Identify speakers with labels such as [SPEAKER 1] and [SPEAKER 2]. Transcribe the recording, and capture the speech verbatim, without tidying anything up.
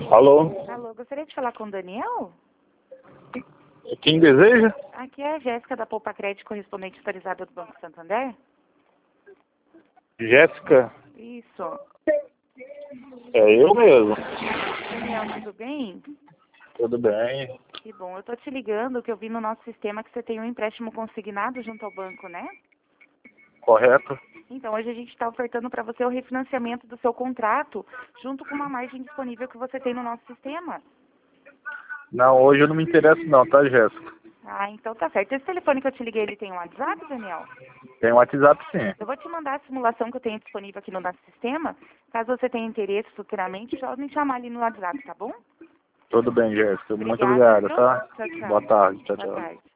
[SPEAKER 1] Alô?
[SPEAKER 2] Alô, gostaria de falar com o Daniel?
[SPEAKER 1] Quem deseja?
[SPEAKER 2] Aqui é a Jéssica da Poupa Crédito, correspondente autorizada do Banco Santander.
[SPEAKER 1] Jéssica?
[SPEAKER 2] Isso.
[SPEAKER 1] É eu mesmo.
[SPEAKER 2] Daniel, tudo bem?
[SPEAKER 1] Tudo bem.
[SPEAKER 2] Que bom. Eu tô te ligando que eu vi no nosso sistema que você tem um empréstimo consignado junto ao banco, né?
[SPEAKER 1] Correto?
[SPEAKER 2] Então, hoje a gente está ofertando para você o refinanciamento do seu contrato junto com uma margem disponível que você tem no nosso sistema.
[SPEAKER 1] Não, hoje eu não me interesso não, tá, Jéssica?
[SPEAKER 2] Ah, então tá certo. Esse telefone que eu te liguei, ele tem um WhatsApp, Daniel?
[SPEAKER 1] Tem um WhatsApp sim.
[SPEAKER 2] Eu vou te mandar a simulação que eu tenho disponível aqui no nosso sistema. Caso você tenha interesse futuramente, só me chamar ali no WhatsApp, tá bom?
[SPEAKER 1] Tudo bem, Jéssica. Muito
[SPEAKER 2] Obrigada,
[SPEAKER 1] obrigado,
[SPEAKER 2] viu?
[SPEAKER 1] tá?
[SPEAKER 2] Tchau, tchau.
[SPEAKER 1] Boa tarde. Tchau,
[SPEAKER 2] Boa
[SPEAKER 1] tchau.
[SPEAKER 2] tarde.